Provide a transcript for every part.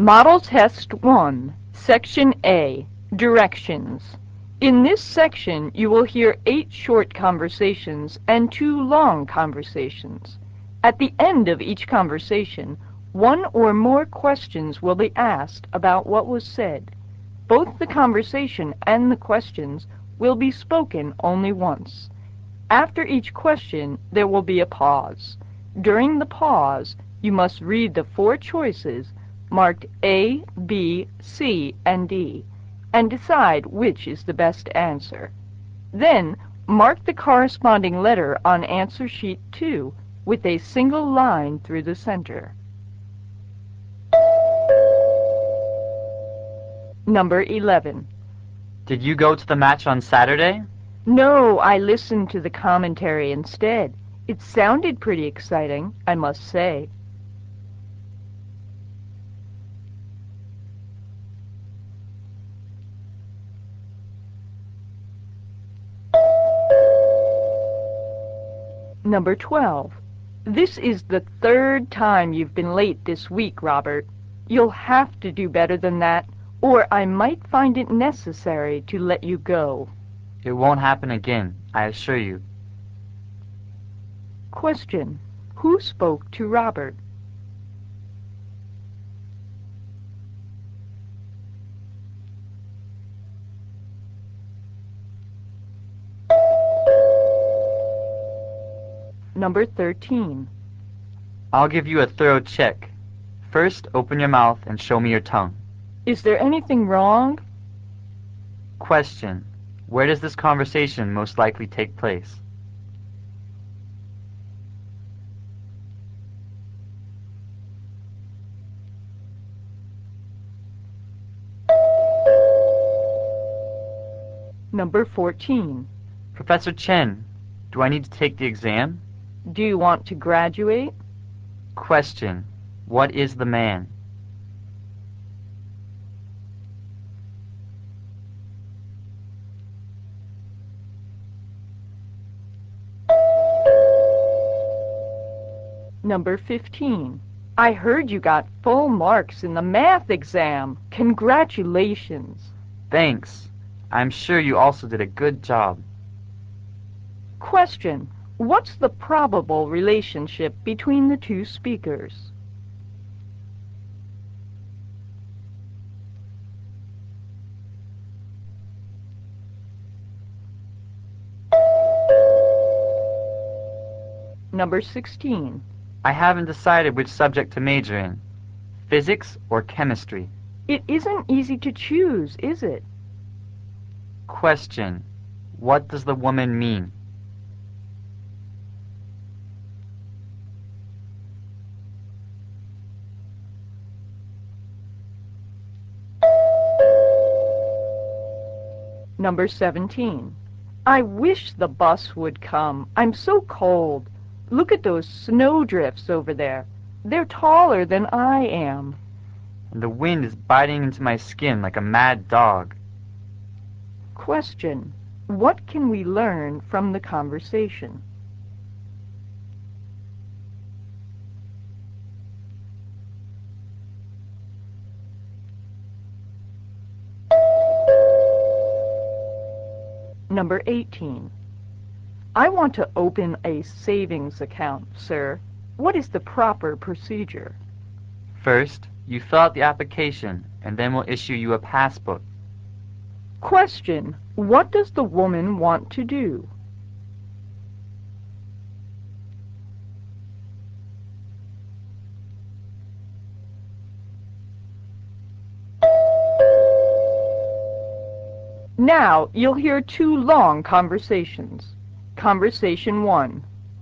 Model Test 1, Section A, Directions. In this section, you will hear 8 short conversations and 2 long conversations. At the end of each conversation, 1 or more questions will be asked about what was said. Both the conversation and the questions will be spoken only once. After each question, there will be a pause. During the pause, you must read the 4 choices marked A, B, C, and D, and decide which is the best answer. Then, mark the corresponding letter on answer sheet 2 with a single line through the center. Number 11. Did you go to the match on Saturday? No, I listened to the commentary instead. It sounded pretty exciting, I must say. Number 12. This is the 3rd time you've been late this week, Robert. You'll have to do better than that, or I might find it necessary to let you go. It won't happen again, I assure you. Question. Who spoke to Robert? Number 13. I'll give you a thorough check. First, open your mouth and show me your tongue. Is there anything wrong? Question. Where does this conversation most likely take place? Number 14. Professor Chen, do I need to take the exam? Do you want to graduate? Question. What is the man? Number 15. I heard you got full marks in the math exam. Congratulations. Thanks. I'm sure you also did a good job. Question. What's the probable relationship between the 2 speakers? Number 16. I haven't decided which subject to major in. Physics or chemistry? It isn't easy to choose, is it? Question. What does the woman mean? Number 17. I wish the bus would come. I'm so cold. Look at those snowdrifts over there. They're taller than I am. And the wind is biting into my skin like a mad dog. Question. What can we learn from the conversation? Number 18. I want to open a savings account, sir. What is the proper procedure? First, you fill out the application, and then we'll issue you a passbook. Question. What does the woman want to do? Now, you'll hear 2 long conversations. Conversation 1.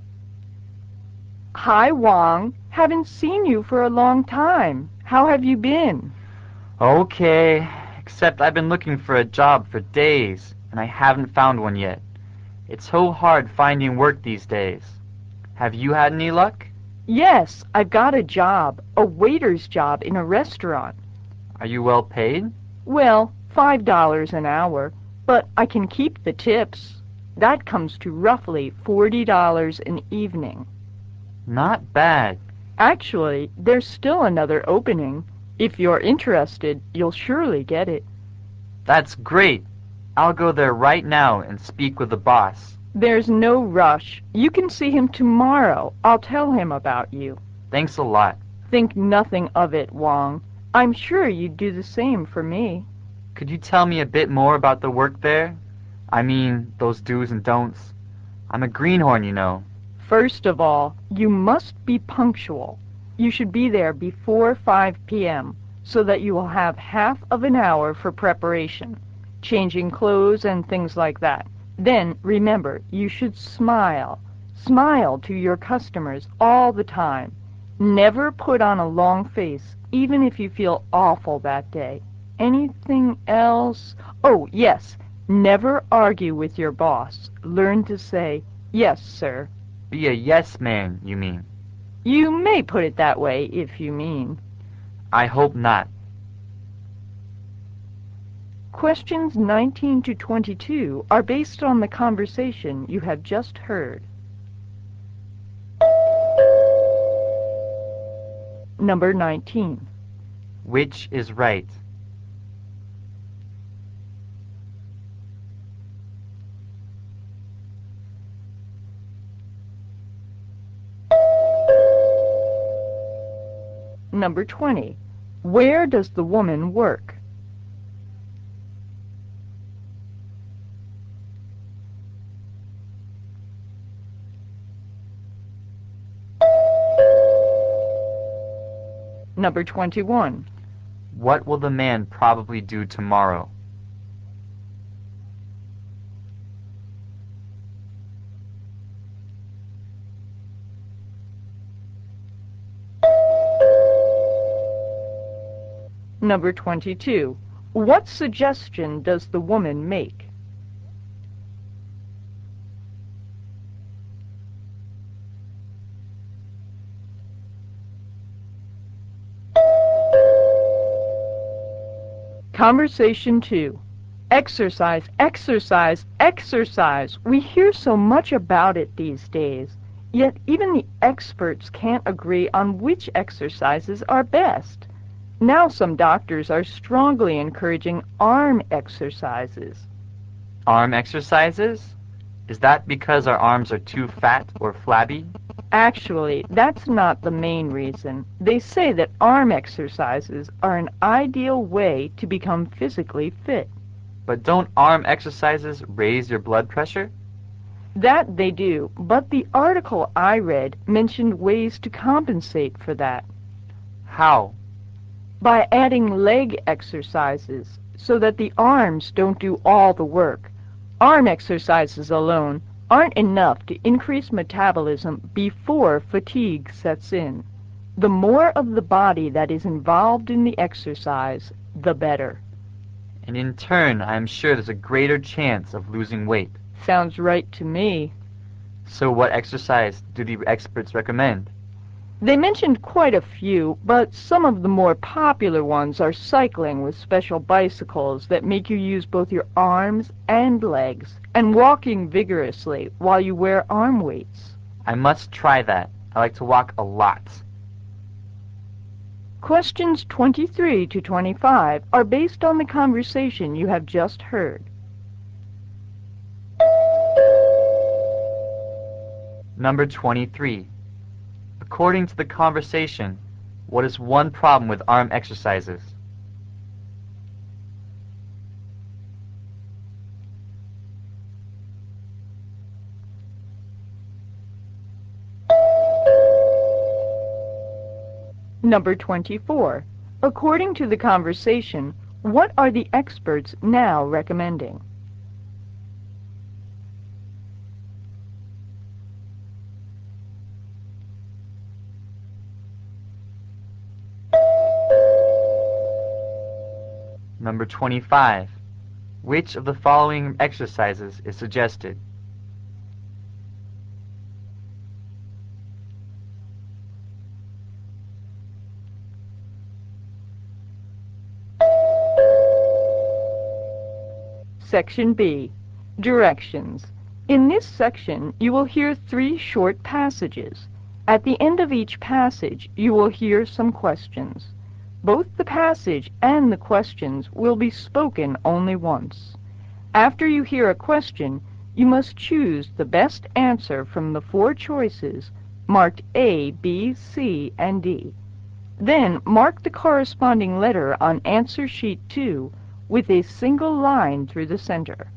Hi, Wang. Haven't seen you for a long time. How have you been? Okay, except I've been looking for a job for days, and I haven't found one yet. It's so hard finding work these days. Have you had any luck? Yes, I've got a job, a waiter's job in a restaurant. Are you well paid? Well, $5 an hour, but I can keep the tips. That comes to roughly $40 an evening. Not bad. Actually, there's still another opening. If you're interested, you'll surely get it. That's great. I'll go there right now and speak with the boss. There's no rush. You can see him tomorrow. I'll tell him about you. Thanks a lot. Think nothing of it, Wong. I'm sure you'd do the same for me. Could you tell me a bit more about the work there? I mean, those do's and don'ts. I'm a greenhorn, you know. First of all, you must be punctual. You should be there before 5 p.m. so that you will have half of an hour for preparation, changing clothes and things like that. Then, remember, you should smile. Smile to your customers all the time. Never put on a long face, even if you feel awful that day. Anything else? Oh, yes. Never argue with your boss. Learn to say, "Yes, sir." Be a yes man, you mean? You may put it that way if you mean. I hope not. Questions 19 to 22 are based on the conversation you have just heard. Number 19. Which is right? Number 20. Where does the woman work? Number 21. What will the man probably do tomorrow? Number 22. What suggestion does the woman make? Conversation 2. Exercise, exercise, exercise. We hear so much about it these days, yet even the experts can't agree on which exercises are best. Now some doctors are strongly encouraging arm exercises. Arm exercises? Is that because our arms are too fat or flabby? Actually, that's not the main reason. They say that arm exercises are an ideal way to become physically fit. But don't arm exercises raise your blood pressure? That they do, but the article I read mentioned ways to compensate for that. How? By adding leg exercises so that the arms don't do all the work. Arm exercises alone aren't enough to increase metabolism before fatigue sets in. The more of the body that is involved in the exercise, the better. And in turn, I am sure there's a greater chance of losing weight. Sounds right to me. So what exercise do the experts recommend? They mentioned quite a few, but some of the more popular ones are cycling with special bicycles that make you use both your arms and legs, and walking vigorously while you wear arm weights. I must try that. I like to walk a lot. Questions 23 to 25 are based on the conversation you have just heard. Number 23. According to the conversation, what is one problem with arm exercises? Number 24. According to the conversation, what are the experts now recommending? Number 25. Which of the following exercises is suggested? Section B. Directions. In this section, you will hear 3 short passages. At the end of each passage, you will hear some questions. Both the passage and the questions will be spoken only once. After you hear a question, you must choose the best answer from the 4 choices marked A, B, C, and D. Then mark the corresponding letter on answer sheet 2 with a single line through the center.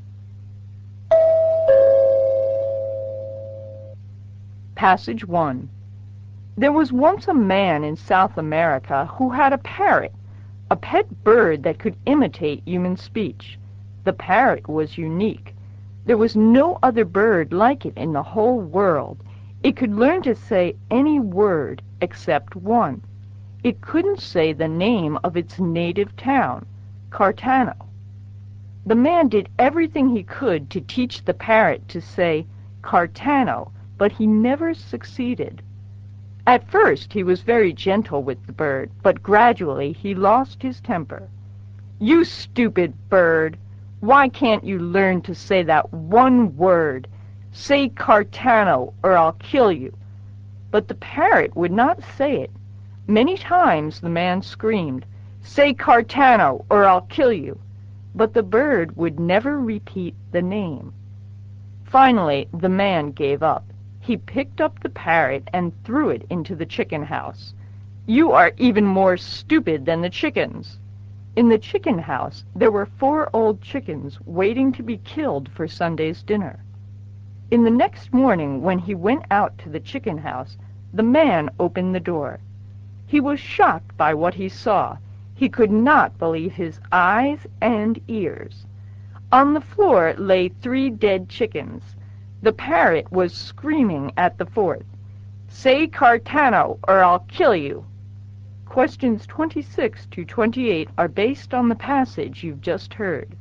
Passage 1. There was once a man in South America who had a parrot, a pet bird that could imitate human speech. The parrot was unique. There was no other bird like it in the whole world. It could learn to say any word except one. It couldn't say the name of its native town, Cartano. The man did everything he could to teach the parrot to say Cartano, but he never succeeded. At first he was very gentle with the bird, but gradually he lost his temper. "You stupid bird! Why can't you learn to say that one word? Say Cartano, or I'll kill you." But the parrot would not say it. Many times the man screamed, "Say Cartano, or I'll kill you." But the bird would never repeat the name. Finally, the man gave up. He picked up the parrot and threw it into the chicken house. "You are even more stupid than the chickens." In the chicken house, there were 4 old chickens waiting to be killed for Sunday's dinner. In the next morning, when he went out to the chicken house, the man opened the door. He was shocked by what he saw. He could not believe his eyes and ears. On the floor lay 3 dead chickens. The parrot was screaming at the 4th, "Say Cartano, or I'll kill you." Questions 26 to 28 are based on the passage you've just heard.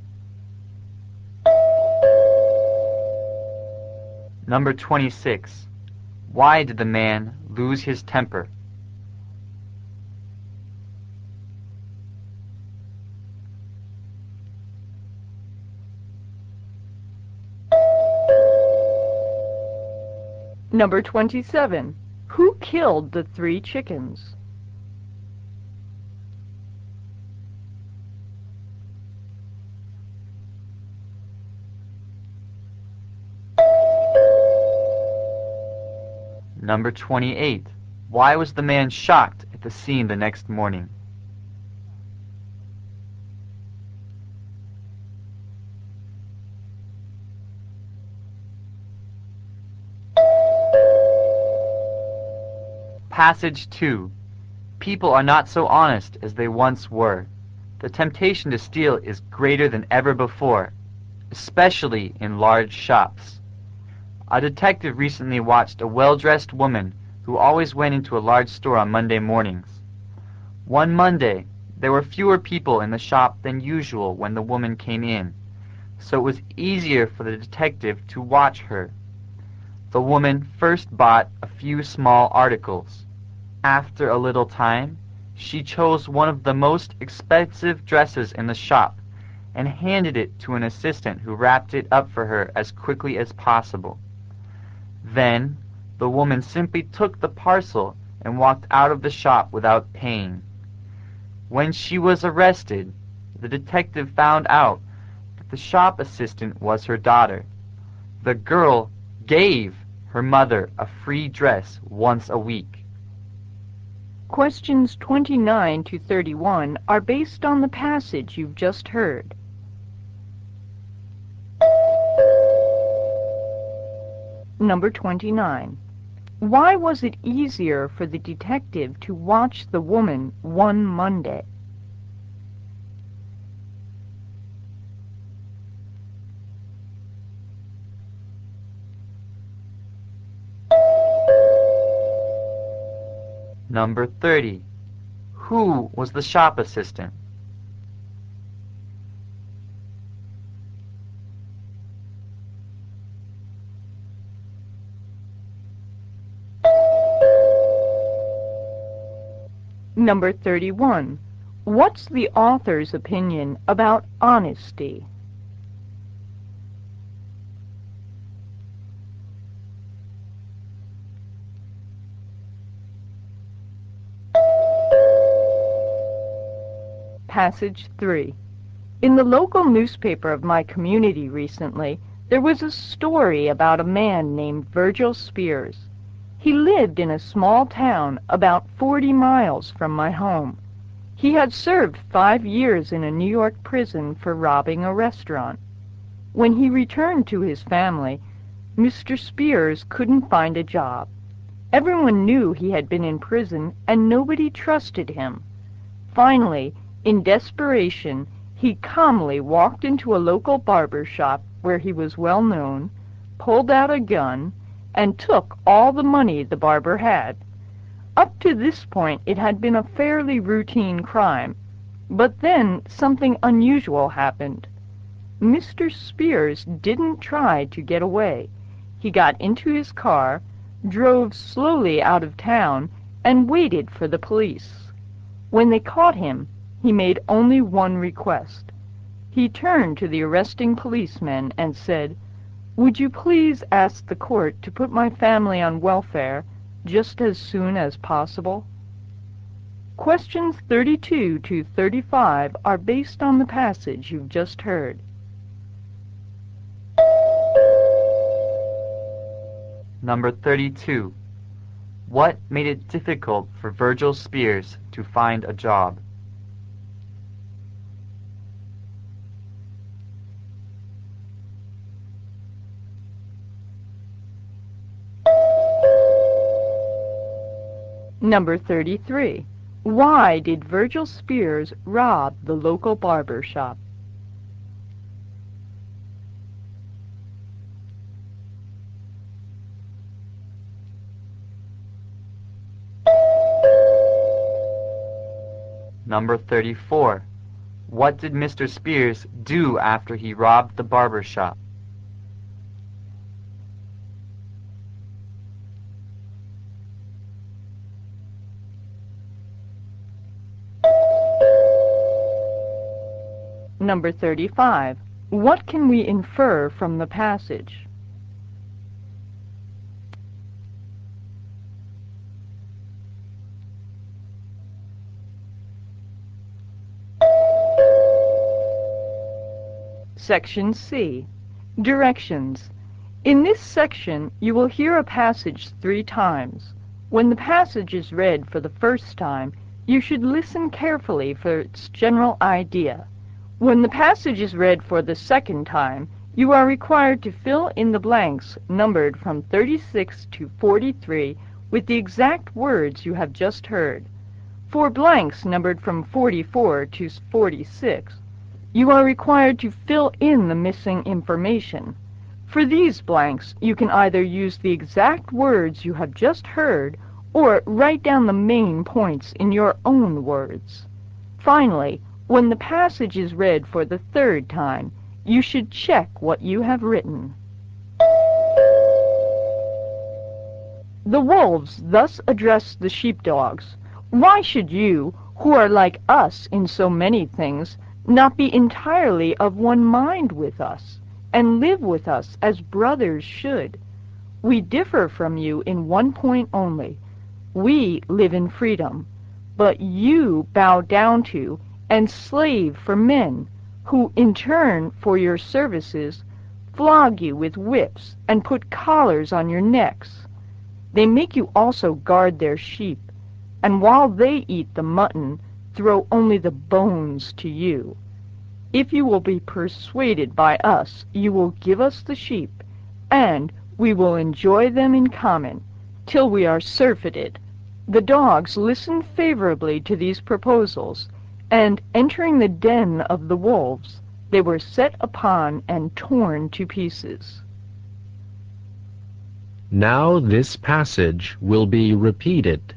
Number 26. Why did the man lose his temper? Number 27. Who killed the 3 chickens? Number 28. Why was the man shocked at the scene the next morning? Passage 2. People are not so honest as they once were. The temptation to steal is greater than ever before, especially in large shops. A detective recently watched a well-dressed woman who always went into a large store on Monday mornings. One Monday, there were fewer people in the shop than usual when the woman came in, so it was easier for the detective to watch her. The woman first bought a few small articles. After a little time, she chose one of the most expensive dresses in the shop and handed it to an assistant who wrapped it up for her as quickly as possible. Then, the woman simply took the parcel and walked out of the shop without paying. When she was arrested, the detective found out that the shop assistant was her daughter. The girl gave her mother a free dress once a week. Questions 29 to 31 are based on the passage you've just heard. Number 29. Why was it easier for the detective to watch the woman one Monday? Number 30. Who was the shop assistant? Number 31. What's the author's opinion about honesty? Passage 3. In the local newspaper of my community recently, there was a story about a man named Virgil Spears. He lived in a small town about 40 miles from my home. He had served 5 years in a New York prison for robbing a restaurant. When he returned to his family, Mr. Spears couldn't find a job. Everyone knew he had been in prison, and nobody trusted him. Finally, in desperation, he calmly walked into a local barber shop where he was well known, pulled out a gun, and took all the money the barber had. Up to this point, it had been a fairly routine crime, but then something unusual happened. Mr. Spears didn't try to get away. He got into his car, drove slowly out of town, and waited for the police. When they caught him, he made only one request. He turned to the arresting policemen and said, "Would you please ask the court to put my family on welfare just as soon as possible?" Questions 32 to 35 are based on the passage you've just heard. Number 32. What made it difficult for Virgil Spears to find a job? Number 33. Why did Virgil Spears rob the local barber shop? Number 34. What did Mr. Spears do after he robbed the barber shop? Number 35. What can we infer from the passage? Section C. Directions. In this section, you will hear a passage 3 times. When the passage is read for the first time, you should listen carefully for its general idea. When the passage is read for the second time, you are required to fill in the blanks numbered from 36 to 43 with the exact words you have just heard. For blanks numbered from 44 to 46, you are required to fill in the missing information. For these blanks, you can either use the exact words you have just heard or write down the main points in your own words. Finally, when the passage is read for the third time, you should check what you have written. The wolves thus addressed the sheepdogs. "Why should you, who are like us in so many things, not be entirely of one mind with us, and live with us as brothers should? We differ from you in one point only. We live in freedom, but you bow down to and slave for men, who in turn for your services flog you with whips and put collars on your necks. They make you also guard their sheep, and while they eat the mutton, throw only the bones to you. If you will be persuaded by us, you will give us the sheep, and we will enjoy them in common, till we are surfeited." The dogs listened favorably to these proposals, and entering the den of the wolves, they were set upon and torn to pieces. Now this passage will be repeated.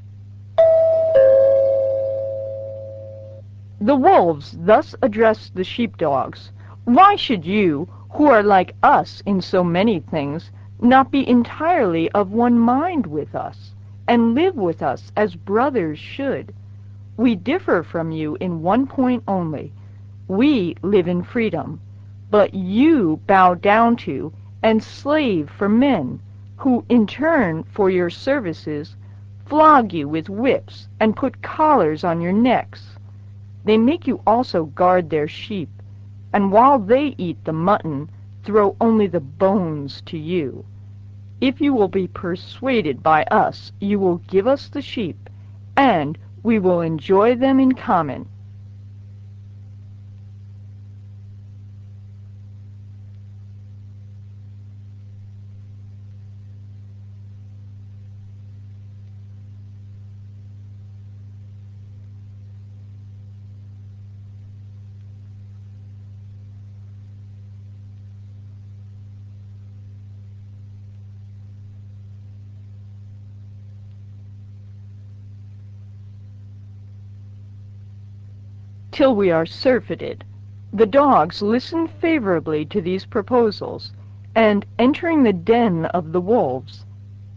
The wolves thus addressed the sheepdogs. "Why should you, who are like us in so many things, not be entirely of one mind with us, and live with us as brothers should? We differ from you in one point only. We live in freedom, but you bow down to and slave for men, who in turn for your services flog you with whips and put collars on your necks. They make you also guard their sheep, and while they eat the mutton, throw only the bones to you. If you will be persuaded by us, you will give us the sheep, and we will enjoy them in common. Till we are surfeited. The dogs listen favorably to these proposals, and entering the den of the wolves,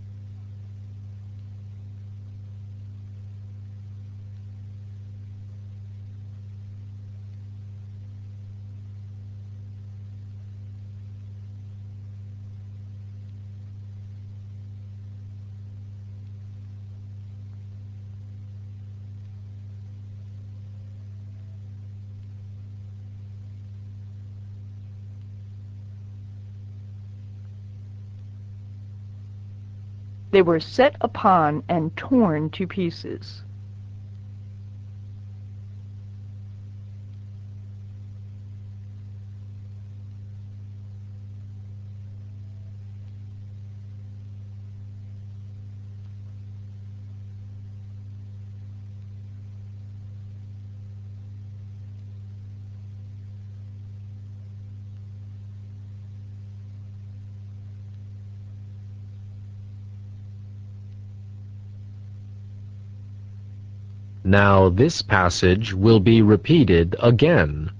they were set upon and torn to pieces. Now this passage will be repeated again.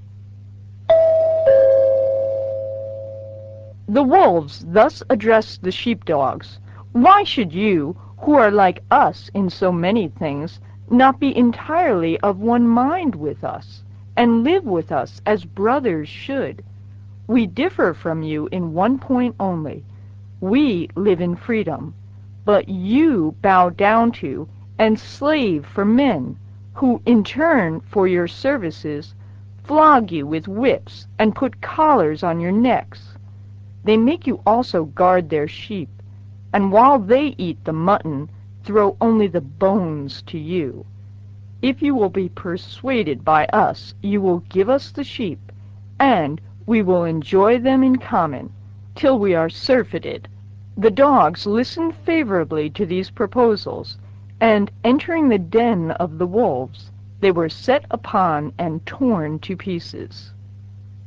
The wolves thus addressed the sheepdogs. Why should you, who are like us in so many things, not be entirely of one mind with us, and live with us as brothers should? We differ from you in one point only. We live in freedom, but you bow down to and slave for men, who in turn for your services flog you with whips and put collars on your necks. They make you also guard their sheep, and while they eat the mutton, throw only the bones to you. If you will be persuaded by us, you will give us the sheep, and we will enjoy them in common, till we are surfeited. The dogs listened favorably to these proposals, and entering the den of the wolves, they were set upon and torn to pieces.